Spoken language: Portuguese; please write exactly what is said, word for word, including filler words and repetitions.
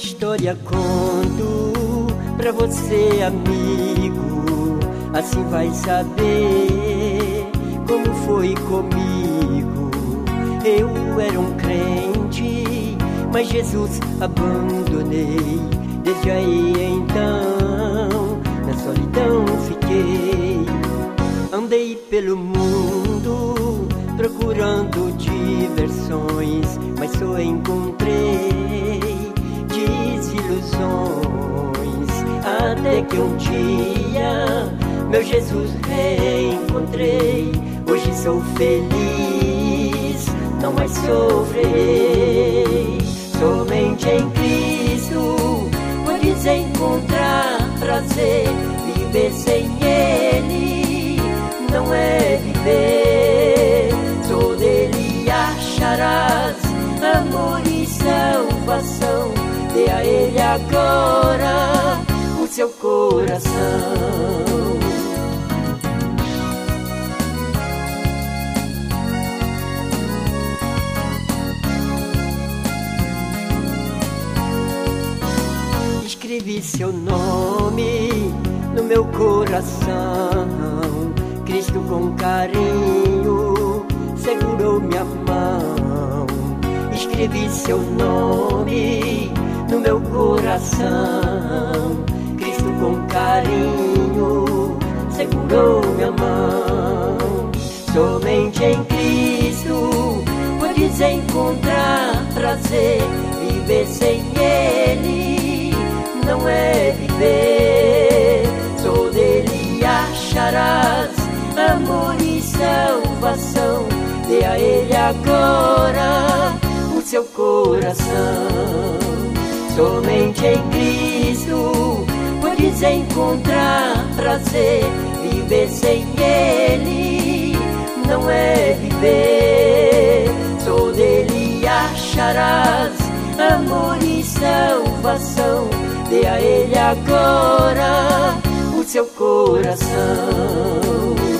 história conto pra você, amigo, assim vai saber como foi comigo. Eu era um crente, mas Jesus abandonei. Desde aí então, na solidão fiquei. Andei pelo mundo procurando diversões, mas só encontrei desilusões. Até que um dia meu Jesus reencontrei. Hoje sou feliz, não mais sofrerei. Somente em Cristo podes encontrar prazer. Viver sem Ele não é viver. Só dele acharás amor e salvação. Dê a Ele agora o seu coração. Escrevi seu nome no meu coração. Cristo com carinho segurou minha mão. Escrevi seu nome no meu coração. Cristo com carinho segurou minha mão. Somente em Cristo podes encontrar prazer. Viver sem Ele não é viver. Só dele acharás amor e salvação. Dê a Ele agora o seu coração. Somente em Cristo podes encontrar prazer. Viver sem Ele não é viver. Só dele acharás amor e salvação. Dê a Ele agora o seu coração.